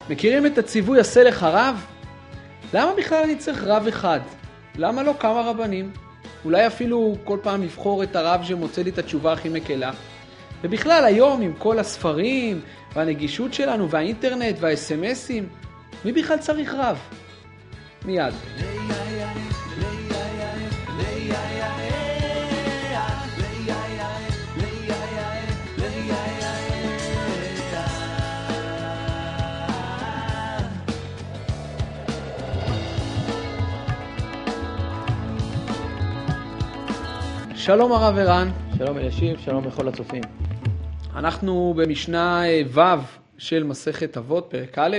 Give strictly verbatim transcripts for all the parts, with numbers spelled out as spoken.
מכירים את הציווי עשה לך רב? למה בכלל אני צריך רב אחד? למה לא כמה רבנים? אולי אפילו כל פעם לבחור את הרב שמוצא לי את התשובה הכי מקלה. ובכלל היום עם כל הספרים והנגישות שלנו והאינטרנט והאס-אם-אסים, מי בכלל צריך רב? מיד. שלום הרב ערן. שלום אלישיב, שלום לכל הצופים. אנחנו במשנה ו' של מסכת אבות, פרק א'.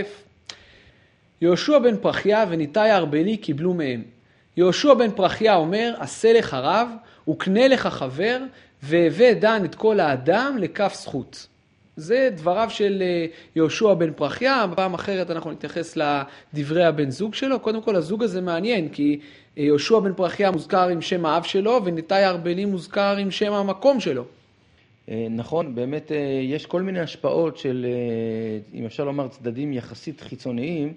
יהושע בן פרחיה וניתאי הארבלי קיבלו מהם. יהושע בן פרחיה אומר, עשה לך רב וקנה לך חבר והבא דן את כל האדם לכף זכות. זה דבריו של יהושע בן פרחיה. פעם אחרת אנחנו נתייחס לדברי הבן זוג שלו. קודם כל הזוג הזה מעניין, כי יהושע בן פרחיה מוזכר עם שם האב שלו, וניתאי הארבלי מוזכר עם שם המקום שלו. נכון, באמת יש כל מיני השפעות של, אם אפשר לומר, צדדים יחסית חיצוניים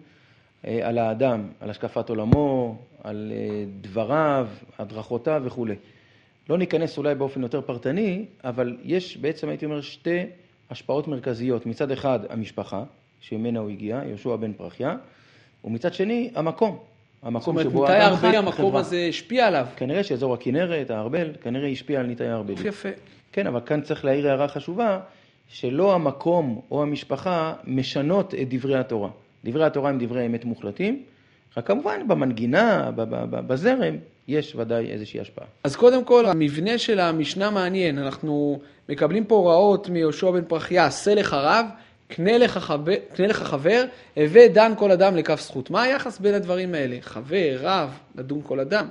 על האדם, על השקפת עולמו, על דבריו, הדרכותיו וכו'. לא ניכנס אולי באופן יותר פרטני, אבל יש בעצם, הייתי אומר, שתי השפעות מרכזיות. מצד אחד, המשפחה, שממנה הוא הגיע, יהושע בן פרחיה, ומצד שני, המקום. המקום זאת אומרת, ניתאי הארבלי, המקום הזה השפיע עליו. כנראה שאזור הכנרת, הארבל, כנראה השפיע על ניתאי הארבלי. יפה. כן, אבל כאן צריך להעיר הערה חשובה, שלא המקום או המשפחה משנות את דברי התורה. דברי התורה הם דברי אמת מוחלטים, רק כמובן במנגינה, בזרם, יש ודאי איזושהי השפעה. אז קודם כל, המבנה של המשנה מעניין. אנחנו מקבלים פה הוראות מיהושע בן פרחיה, עשה לך רב, קנה לך חבר, קנה לך חבר, הבא דן כל אדם לכף זכות. מה היחס בין הדברים האלה? חבר, רב, לדון כל אדם.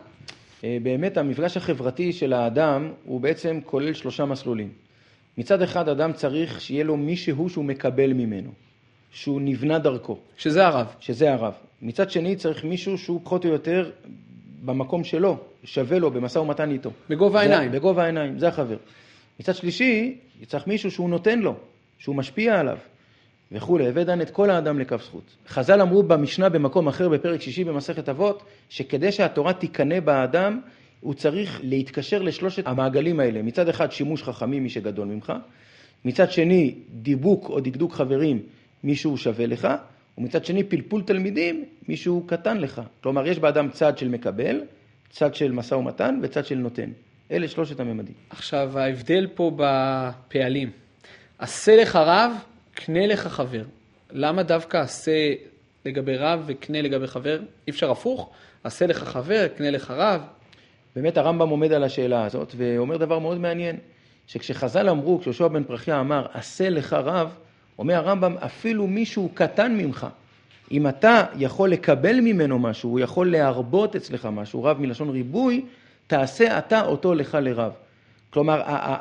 באמת המפגש החברתי של האדם הוא בעצם כולל שלושה מסלולים. מצד אחד אדם צריך שיהיה לו מישהו שהוא מקבל ממנו, שהוא נבנה דרכו. שזה הרב. שזה הרב. מצד שני צריך מישהו שהוא פחות או יותר במקום שלו, שווה לו במשא ומתן איתו. בגובה העיניים. זה, בגובה העיניים, זה החבר. מצד שלישי צריך מישהו שהוא נותן לו, שהוא משפיע עליו. וכו', הבא דן את כל האדם לכף זכות. חז"ל אמרו במשנה במקום אחר בפרק שישי במסכת אבות, שכדי שהתורה תיקנה באדם, הוא צריך להתקשר לשלושת המעגלים האלה. מצד אחד שימוש חכמים, מי שגדול ממך. מצד שני דיבוק או דקדוק חברים, מישהו שווה לך. ומצד שני פלפול תלמידים, מישהו קטן לך. כלומר, יש באדם צד של מקבל, צד של משא ומתן וצד של נותן. אלה שלושת הממדים. עכשיו, ההבדל פה בפעלים. עשה לך רב, קנה לך חבר. למה דווקא עשה לגבי רב וקנה לגבי חבר? אי אפשר הפוך? עשה לך חבר, קנה לך רב. באמת הרמב"ם עומד על השאלה הזאת, ואומר דבר מאוד מעניין, שכשחז"ל אמרו, כשיהושע בן פרחיה אמר, עשה לך רב, אומר הרמב"ם, אפילו מישהו קטן ממך, אם אתה יכול לקבל ממנו משהו, הוא יכול להרבות אצלך משהו, רב מלשון ריבוי, תעשה אתה אותו לך לרב. כלומר,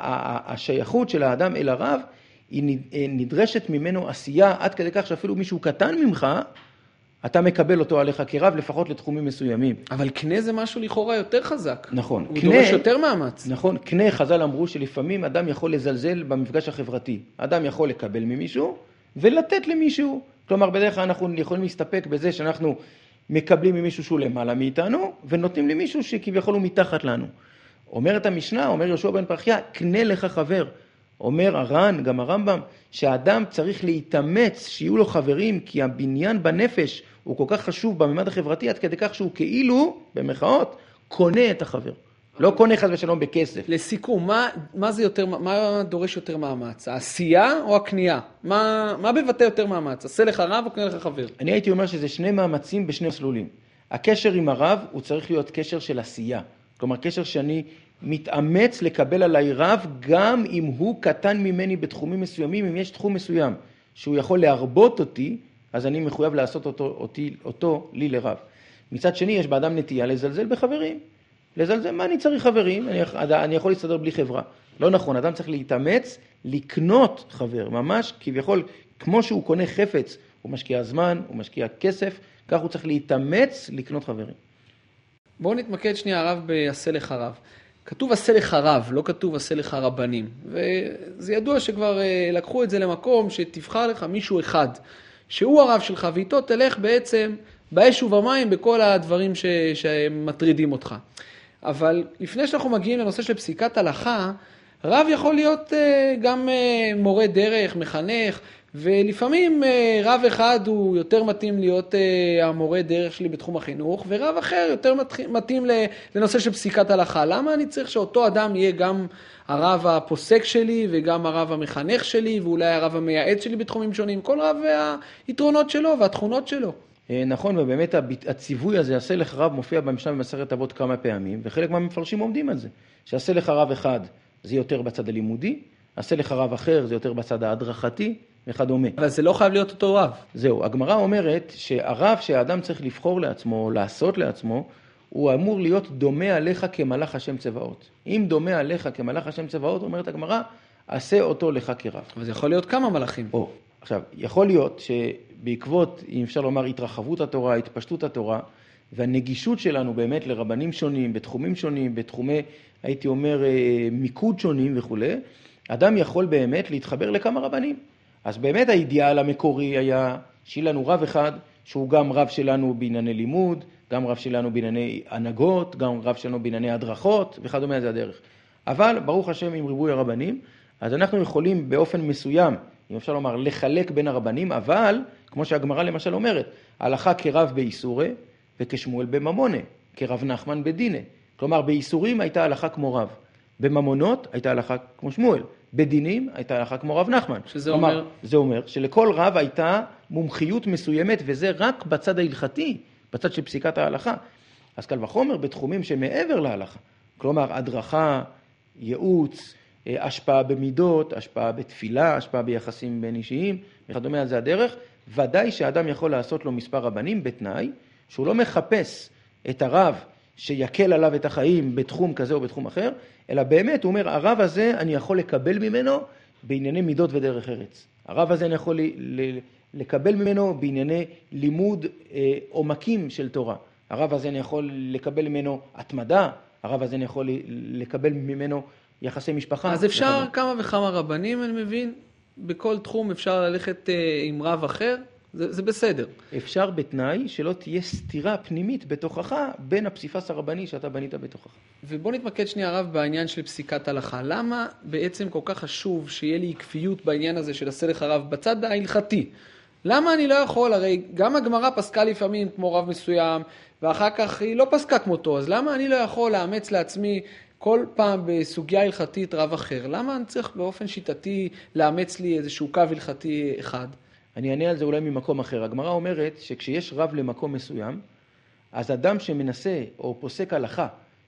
השייכות של האדם אל הרב, היא נדרשת ממנו עשייה עד כדי כך שאפילו מישהו קטן ממך, אתה מקבל אותו עליך כרב לפחות לתחומים מסוימים. אבל קנה זה משהו לכאורה יותר חזק. נכון. הוא קנה, דורש יותר מאמץ. נכון. קנה, חז"ל אמרו שלפעמים אדם יכול לזלזל במפגש החברתי. אדם יכול לקבל ממישהו ולתת למישהו. כלומר, בדרך כלל אנחנו יכולים להסתפק בזה שאנחנו מקבלים ממישהו שהוא למעלה מאיתנו, ונותנים למישהו שכביכול הוא מתחת לנו. אומרת המשנה, אומר יהושע בן פרחיה, קנה לך חבר. אומר הר"ן, גם הרמב"ם, שהאדם צריך להתאמץ שיהיו לו חברים, כי הבניין בנפש הוא כל כך חשוב בממד החברתי, עד כדי כך שהוא כאילו, במחאות, קונה את החבר. לא קונה חס ושלום בכסף. לסיכום, מה, מה זה יותר, מה דורש יותר מאמץ? העשייה או הקנייה? מה, מה בבטא יותר מאמץ? עשה לך רב או קנה לך חבר? אני הייתי אומר שזה שני מאמצים בשני מסלולים. הקשר עם הרב הוא צריך להיות קשר של עשייה. כלומר, קשר שאני מתאמץ לקבל עליי רב, גם אם הוא קטן ממני בתחומים מסוימים. אם יש תחום מסוים שהוא יכול להרבות אותי, אז אני מחויב לעשות אותו, אותי, אותו לי לרב. מצד שני, יש באדם נטייה לזלזל בחברים. לזלזל, מה אני צריך חברים? אני, אני יכול להסתדר בלי חברה. לא נכון, אדם צריך להתאמץ, לקנות חבר, ממש כביכול, כמו שהוא קונה חפץ, הוא משקיע זמן, הוא משקיע כסף, כך הוא צריך להתאמץ לקנות חברים. בואו נתמקד שנייה הרב בעשה לך רב. כתוב עשה לך רב, לא כתוב עשה לך רבנים. וזה ידוע שכבר לקחו את זה למקום שתבחר לך מישהו אחד, שהוא הרב שלך, ואיתו תלך בעצם באש ובמים בכל הדברים ש, שמטרידים אותך. אבל לפני שאנחנו מגיעים לנושא של פסיקת הלכה, רב יכול להיות גם מורה דרך, מחנך, ולפעמים רב אחד הוא יותר מתאים להיות המורה דרך שלי בתחום החינוך, ורב אחר יותר מתאים לנושא של פסיקת הלכה. למה אני צריך שאותו אדם יהיה גם הרב הפוסק שלי, וגם הרב המחנך שלי, ואולי הרב המייעץ שלי בתחומים שונים? כל רב והיתרונות שלו והתכונות שלו. נכון, ובאמת הציווי הזה, עשה לך רב, מופיע במשנה במסכת אבות כמה פעמים, וחלק מהמפרשים עומדים על זה. שעשה לך רב אחד, זה יותר בצד הלימודי, עשה לך רב אחר, זה יותר בצד ההדרכתי, וכדומה. אבל זה לא חייב להיות אותו רב. זהו, הגמרא אומרת שהרב שהאדם צריך לבחור לעצמו, לעשות לעצמו, הוא אמור להיות דומה עליך כמלאך השם צבאות. אם דומה עליך כמלאך השם צבאות, אומרת הגמרא, עשה אותו לך כרב. אבל זה יכול להיות כמה מלאכים. או, עכשיו, יכול להיות שבעקבות, אם אפשר לומר, התרחבות התורה, התפשטות התורה, והנגישות שלנו באמת לרבנים שונים, בתחומים שונים, בתחומי, הייתי אומר, מיקוד שונים וכו', אדם יכול באמת להתחבר לכמה רבנים. אז באמת האידיאל המקורי היה שיהיה לנו רב אחד, שהוא גם רב שלנו בענייני לימוד, גם רב שלנו בענייני הנהגות, גם רב שלנו בענייני הדרכות, וכדומה זה הדרך. אבל ברוך השם עם ריבוי הרבנים, אז אנחנו יכולים באופן מסוים, אם אפשר לומר, לחלק בין הרבנים, אבל, כמו שהגמרא למשל אומרת, הלכה כרב באיסורי וכשמואל בממונה, כרב נחמן בדינה. כלומר, באיסורים הייתה הלכה כמו רב, בממונות הייתה הלכה כמו שמואל, בדינים הייתה הלכה כמו רב נחמן. שזה כלומר, אומר? זה אומר שלכל רב הייתה מומחיות מסוימת, וזה רק בצד ההלכתי, בצד של פסיקת ההלכה. אז קל וחומר בתחומים שמעבר להלכה. כלומר, הדרכה, ייעוץ, השפעה במידות, השפעה בתפילה, השפעה ביחסים בין אישיים, וכדומה על זה הדרך. ודאי שאדם יכול לעשות לו מספר רבנים בתנאי, שהוא לא מחפש את הרב שיקל עליו את החיים בתחום כזה או בתחום אחר, אלא באמת הוא אומר, הרב הזה אני יכול לקבל ממנו בענייני מידות ודרך ארץ. הרב הזה אני יכול לקבל ממנו בענייני לימוד עומקים של תורה. הרב הזה אני יכול לקבל ממנו התמדה, הרב הזה אני יכול לקבל ממנו יחסי משפחה. אז אפשר וכמה. כמה וכמה רבנים, אני מבין, בכל תחום אפשר ללכת עם רב אחר, זה, זה בסדר. אפשר בתנאי שלא תהיה סתירה פנימית בתוכך בין הפסיפס הרבני שאתה בנית בתוכך. ובוא נתמקד שנייה רב בעניין של פסיקת הלכה. למה בעצם כל כך חשוב שיהיה לי עקביות בעניין הזה של עשה לך רב בצד ההלכתי? למה אני לא יכול? הרי גם הגמרא פסקה לפעמים כמו רב מסוים, ואחר כך היא לא פסקה כמותו, אז למה אני לא יכול לאמץ לעצמי כל פעם בסוגיה הלכתית רב אחר? למה אני צריך באופן שיטתי לאמץ לי איזשהו קו הלכתי אחד? אני אענה על זה אולי ממקום אחר. הגמרא אומרת שכשיש רב למקום מסוים, אז אדם שמנסה או פוסק הלכה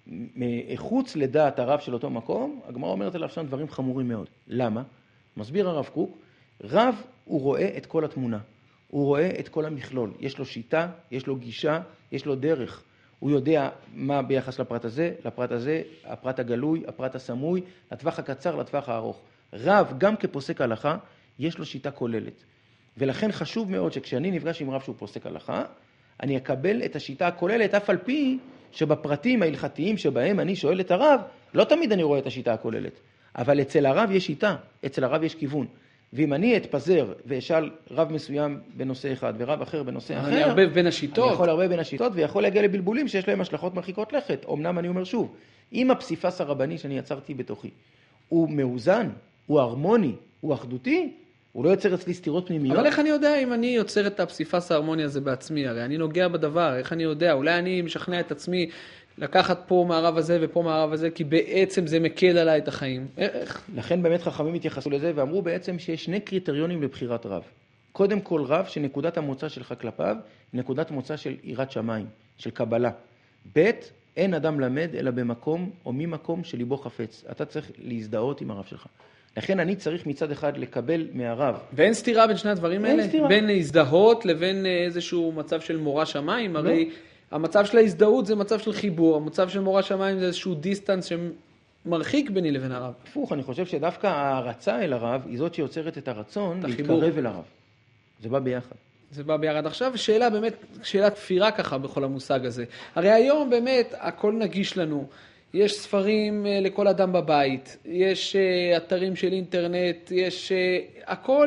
מחוץ לדעת הרב של אותו מקום, הגמרא אומרת עליו שם דברים חמורים מאוד. למה? מסביר הרב קוק, רב הוא רואה את כל התמונה, הוא רואה את כל המכלול. יש לו שיטה, יש לו גישה, יש לו דרך. הוא יודע מה ביחס לפרט הזה, לפרט הזה, הפרט הגלוי, הפרט הסמוי, לטווח הקצר, לטווח הארוך. רב, גם כפוסק הלכה, יש לו שיטה כוללת. ולכן חשוב מאוד שכשאני נפגש עם רב שהוא פוסק הלכה, אני אקבל את השיטה הכוללת, אף על פי שבפרטים ההלכתיים שבהם אני שואל את הרב, לא תמיד אני רואה את השיטה הכוללת. אבל אצל הרב יש שיטה, אצל הרב יש כיוון. ואם אני אתפזר ואשאל רב מסוים בנושא אחד ורב אחר בנושא אחר, אני ארבב בין השיטות. אני יכול להרבב בין השיטות ויכול להגיע לבלבולים שיש להם השלכות מרחיקות לכת. אמנם אני אומר שוב, אם הפסיפס הרבני שאני יצרתי בתוכי הוא מאוזן, הוא הרמוני, הוא אחדותי, הוא לא יוצר אצלי סתירות פנימיות. אבל איך אני יודע אם אני יוצר את הפסיפס ההרמוני הזה בעצמי? הרי אני נוגע בדבר, איך אני יודע? אולי אני משכנע את עצמי לקחת פה מהרב הזה ופה מהרב הזה, כי בעצם זה מקל עליי את החיים. איך? לכן באמת חכמים התייחסו לזה ואמרו בעצם שיש שני קריטריונים לבחירת רב. קודם כל רב שנקודת המוצא שלך כלפיו, נקודת מוצא של יראת שמיים, של קבלה. ב' אין אדם למד אלא במקום או ממקום שליבו חפץ. אתה צריך להזדהות עם הרב שלך. לכן אני צריך מצד אחד לקבל מהרב. ואין סתירה בין שני הדברים האלה? אין סתירה. בין להזדהות לבין איזשהו מצב של מורא שמיים? הרי המצב של ההזדהות זה מצב של חיבור, המצב של מורא שמיים זה איזשהו דיסטנס שמרחיק ביני לבין הרב. הפוך, אני חושב שדווקא ההרצה אל הרב היא זאת שיוצרת את הרצון להתקרב אל הרב. זה בא ביחד. זה בא ביחד. עכשיו שאלה באמת, שאלת תפירה ככה בכל המושג הזה. הרי היום באמת הכל נגיש לנו. יש ספרים לכל אדם בבית, יש אתרים של אינטרנט, יש הכל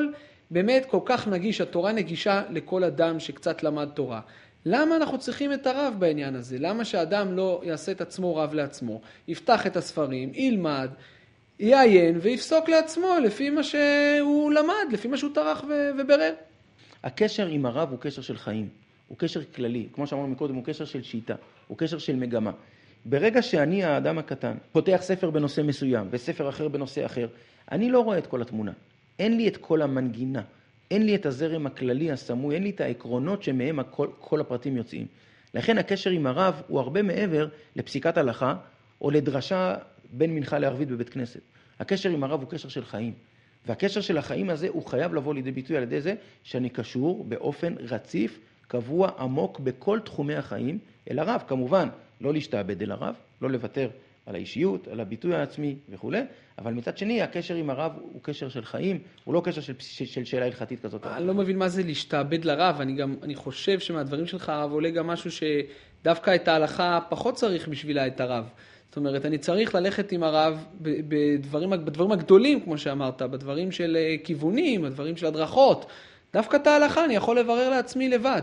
באמת כל כך נגיש, התורה נגישה לכל אדם שקצת למד תורה. למה אנחנו צריכים את הרב בעניין הזה? למה שאדם לא יעשה את עצמו רב לעצמו, יפתח את הספרים, ילמד, יעיין ויפסוק לעצמו לפי מה שהוא למד, לפי מה שהוא טרח וברר? הקשר עם הרב הוא קשר של חיים, הוא קשר כללי, כמו שאמרנו מקודם, הוא קשר של שיטה, הוא קשר של מגמה. ברגע שאני, האדם הקטן, פותח ספר בנושא מסוים וספר אחר בנושא אחר, אני לא רואה את כל התמונה, אין לי את כל המנגינה, אין לי את הזרם הכללי הסמוי, אין לי את העקרונות שמהם כל, כל הפרטים יוצאים. לכן הקשר עם הרב הוא הרבה מעבר לפסיקת הלכה או לדרשה בין מנחה לערבית בבית כנסת. הקשר עם הרב הוא קשר של חיים. והקשר של החיים הזה הוא חייב לבוא לידי ביטוי על ידי זה שאני קשור באופן רציף, קבוע, עמוק בכל תחומי החיים אל הרב. כמובן, לא להשתעבד אל הרב, לא לוותר על האישיות, על הביטוי העצמי וכו'. אבל מצד שני, הקשר עם הרב הוא קשר של חיים, הוא לא קשר של, של שאלה הלכתית כזאת. אני לא מבין מה זה להשתעבד לרב. אני גם, אני חושב שמהדברים שלך הרב עולה גם משהו שדווקא את ההלכה פחות צריך בשבילה את הרב. זאת אומרת, אני צריך ללכת עם הרב בדברים, בדברים הגדולים, כמו שאמרת, בדברים של כיוונים, בדברים של הדרכות. דווקא את ההלכה אני יכול לברר לעצמי לבד.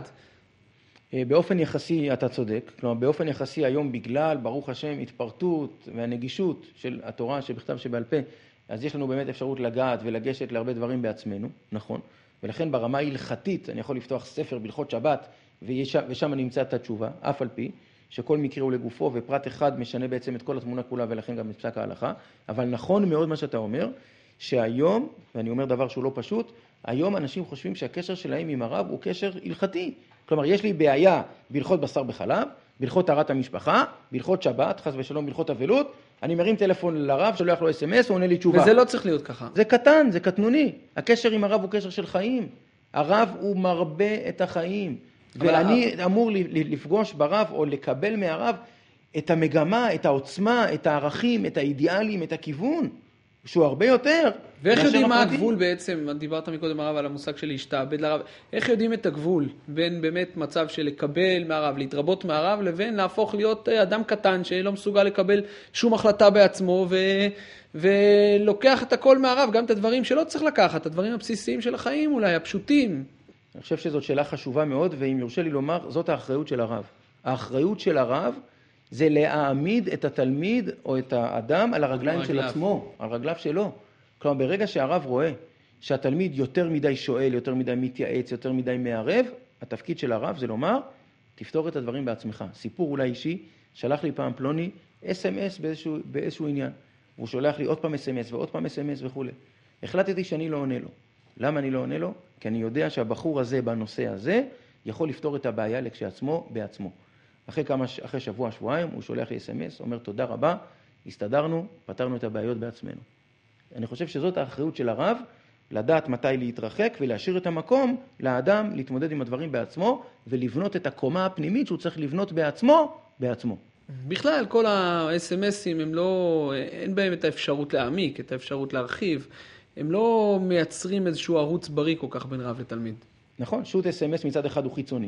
באופן יחסי אתה צודק, כלומר באופן יחסי היום בגלל, ברוך השם, התפרטות והנגישות של התורה שבכתב שבעל פה, אז יש לנו באמת אפשרות לגעת ולגשת להרבה דברים בעצמנו, נכון? ולכן ברמה ההלכתית אני יכול לפתוח ספר בהלכות שבת ושם אני אמצא את התשובה, אף על פי שכל מקרה הוא לגופו ופרט אחד משנה בעצם את כל התמונה כולה ולכן גם את פסק ההלכה. אבל נכון מאוד מה שאתה אומר, שהיום, ואני אומר דבר שהוא לא פשוט, היום אנשים חושבים שהקשר שלהם עם הרב הוא קשר הלכתי. כלומר, יש לי בעיה בהלכות בשר בחלב, בהלכות טהרת המשפחה, בהלכות שבת, חס ושלום, בהלכות אבלות, אני מרים טלפון לרב, שולח לו אס אם אס, הוא עונה לי תשובה. וזה לא צריך להיות ככה. זה קטן, זה קטנוני. הקשר עם הרב הוא קשר של חיים. הרב הוא מרבה את החיים. ואני הרב... אמור לפגוש ברב או לקבל מהרב את המגמה, את העוצמה, את הערכים, את האידיאלים, את הכיוון, שהוא הרבה יותר. ואיך יודעים מה הגבול בעצם, דיברת מקודם הרב על המושג של להשתעבד לרב, איך יודעים את הגבול בין באמת מצב של לקבל מהרב, להתרבות מהרב, לבין להפוך להיות אדם קטן שלא מסוגל לקבל שום החלטה בעצמו ו... ולוקח את הכל מהרב, גם את הדברים שלא צריך לקחת, את הדברים הבסיסיים של החיים אולי, הפשוטים. אני חושב שזאת שאלה חשובה מאוד, ואם יורשה לי לומר, זאת האחריות של הרב. האחריות של הרב זה להעמיד את התלמיד או את האדם על הרגליים הרגליו. של עצמו, על רגליו שלו. כלומר, ברגע שהרב רואה שהתלמיד יותר מדי שואל, יותר מדי מתייעץ, יותר מדי מערב, התפקיד של הרב זה לומר, תפתור את הדברים בעצמך. סיפור אולי אישי, שלח לי פעם פלוני אס אם אס באיזשהו, באיזשהו עניין. והוא שולח לי עוד פעם אס אם אס ועוד פעם אס אם אס וכו'. החלטתי שאני לא עונה לו. למה אני לא עונה לו? כי אני יודע שהבחור הזה בנושא הזה יכול לפתור את הבעיה לכשעצמו בעצמו. אחרי כמה, אחרי שבוע, שבועיים, הוא שולח לי אס אם אס, אומר תודה רבה, הסתדרנו, פתרנו את הבעיות בעצמנו. אני חושב שזאת האחריות של הרב, לדעת מתי להתרחק ולהשאיר את המקום לאדם להתמודד עם הדברים בעצמו, ולבנות את הקומה הפנימית שהוא צריך לבנות בעצמו, בעצמו. בכלל, כל ה-אס אם אסים הם לא, אין בהם את האפשרות להעמיק, את האפשרות להרחיב. הם לא מייצרים איזשהו ערוץ בריא כל כך בין רב לתלמיד. נכון, שוט אס אם אס מצד אחד הוא חיצוני.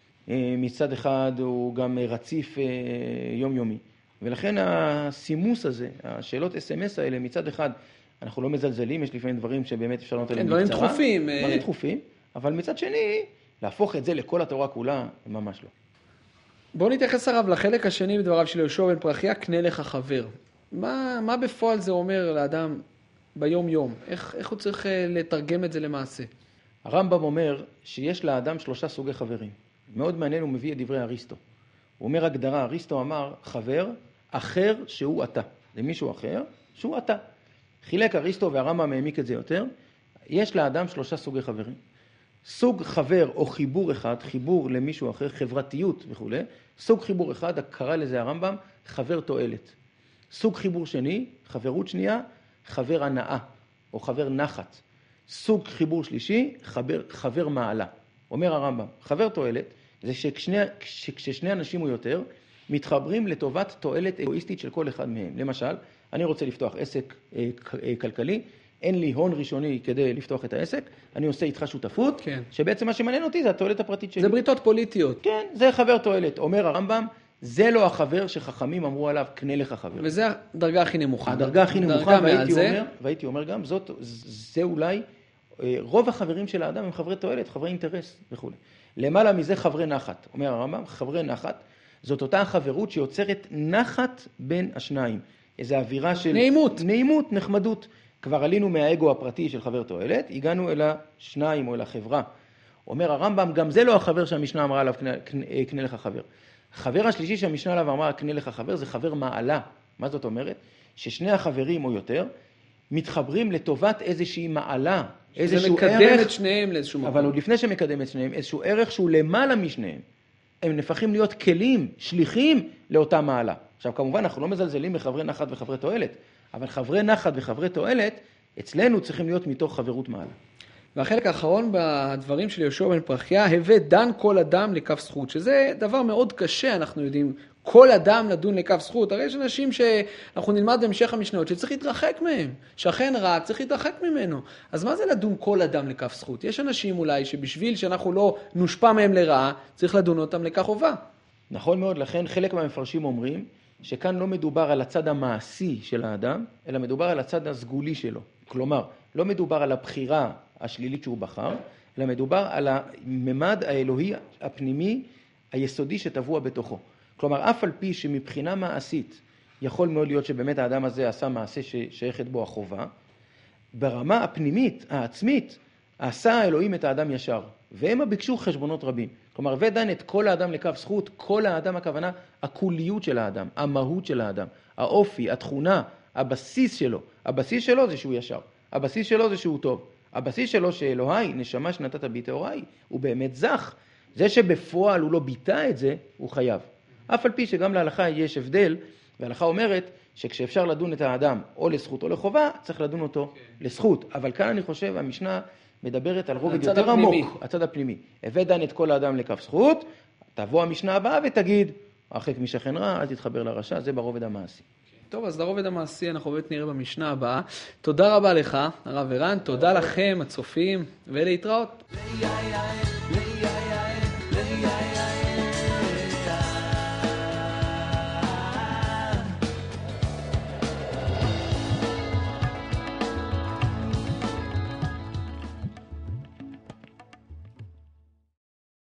מצד אחד הוא גם רציף יומיומי. ולכן הסימוס הזה, השאלות אס אם אס האלה, מצד אחד אנחנו לא מזלזלים, יש לפעמים דברים שבאמת אפשר לענות עליהם בקצרה. דברים דחופים. דברים דחופים, אבל מצד שני, להפוך את זה לכל התורה כולה, ממש לא. בואו נתייחס הרב לחלק השני בדבריו של יהושע בן פרחיה, קנה לך חבר. מה, מה בפועל זה אומר לאדם ביום יום? איך, איך הוא צריך לתרגם את זה למעשה? הרמב"ם אומר שיש לאדם שלושה סוגי חברים. מאוד מעניין, הוא מביא את דברי אריסטו. הוא אומר הגדרה, אריסטו אמר חבר אחר שהוא אתה. זה מישהו אחר שהוא אתה. חילק אריסטו והרמב"ם העמיק את זה יותר. יש לאדם שלושה סוגי חברים. סוג חבר או חיבור אחד, חיבור למישהו אחר, חברתיות וכו'. סוג חיבור אחד, קרא לזה הרמב"ם, חבר תועלת. סוג חיבור שני, חברות שנייה, חבר הנאה או חבר נחת. סוג חיבור שלישי, חבר, חבר מעלה. אומר הרמב"ם, חבר תועלת זה שכשני, כששני אנשים או יותר מתחברים לטובת תועלת אגואיסטית של כל אחד מהם. למשל, אני רוצה לפתוח עסק אה, אה, כלכלי, אין לי הון ראשוני כדי לפתוח את העסק, אני עושה איתך שותפות, כן. שבעצם מה שמעניין אותי זה התועלת הפרטית שלי. זה בריתות פוליטיות. כן, זה חבר תועלת. אומר הרמב"ם, זה לא החבר שחכמים אמרו עליו, קנה לך חבר. וזה הדרגה הכי נמוכה. הדרגה הכי נמוכה, והייתי אומר, והייתי אומר גם, זאת, זה אולי רוב החברים של האדם הם חברי תועלת, חברי אינטרס וכו'. למעלה מזה חברי נחת. אומר הרמב"ם, חברי נחת, זאת אותה החברות שיוצרת נחת בין השניים. איזו אווירה של... נעימות. נעימות, נחמדות. כבר עלינו מהאגו הפרטי של חבר תועלת, הגענו אל השניים או אל החברה. אומר הרמב"ם, גם זה לא החבר שהמשנה אמרה עליו, קנה, קנה, קנה לך חבר. חבר השלישי שהמשנה עליו אמרה, קנה לך חבר, זה חבר מעלה. מה זאת אומרת? ששני החברים או יותר, מתחברים לטובת איזושהי מעלה, איזשהו ערך. זה מקדם את שניהם לאיזשהו מקום. אבל עוד לפני שמקדם את שניהם, איזשהו ערך שהוא למעלה משניהם. הם נפחים להיות כלים, שליחים לאותה מעלה. עכשיו, כמובן, אנחנו לא מזלזלים בחברי נחת וחברי תועלת, אבל חברי נחת וחברי תועלת, אצלנו צריכים להיות מתוך חברות מעלה. והחלק האחרון בדברים של יהושע בן פרחיה, הווה דן כל אדם לכף זכות, שזה דבר מאוד קשה, אנחנו יודעים, כל אדם לדון לכף זכות. הרי יש אנשים שאנחנו נלמד בהמשך המשניות שצריך להתרחק מהם, שכן רע צריך להתרחק ממנו. אז מה זה לדון כל אדם לכף זכות? יש אנשים אולי שבשביל שאנחנו לא נושפע מהם לרעה, צריך לדון אותם לכך חובה. נכון מאוד, לכן חלק מהמפרשים אומרים שכאן לא מדובר על הצד המעשי של האדם, אלא מדובר על הצד הסגולי שלו. כלומר, לא מדובר על הבחירה השלילית שהוא בחר, אלא מדובר על הממד האלוהי הפנימי היסודי שטבוע בתוכו. כלומר, אף על פי שמבחינה מעשית יכול מאוד להיות שבאמת האדם הזה עשה מעשה ששייכת בו החובה, ברמה הפנימית, העצמית, עשה האלוהים את האדם ישר, והם ביקשו חשבונות רבים. כלומר, ודן את כל האדם לכף זכות, כל האדם הכוונה, הכוליות של האדם, המהות של האדם, האופי, התכונה, הבסיס שלו. הבסיס שלו זה שהוא ישר, הבסיס שלו זה שהוא טוב. הבסיס שלו שאלוהי, נשמה שנתת בי טהוראי, הוא באמת זך. זה שבפועל הוא לא ביטא את זה, הוא חייב. אף על פי שגם להלכה יש הבדל, וההלכה אומרת שכשאפשר לדון את האדם או לזכות או לחובה, צריך לדון אותו לזכות. אבל כאן אני חושב, המשנה מדברת על רובד יותר עמוק, הצד הפנימי. הבא דן את כל האדם לכף זכות, תבוא המשנה הבאה ותגיד, הרחק משכן רע, אל תתחבר לרשע, זה ברובד המעשי. טוב, אז לרובד המעשי אנחנו באמת נראה במשנה הבאה. תודה רבה לך, הרב ערן, תודה לכם, הצופים, ולהתראות.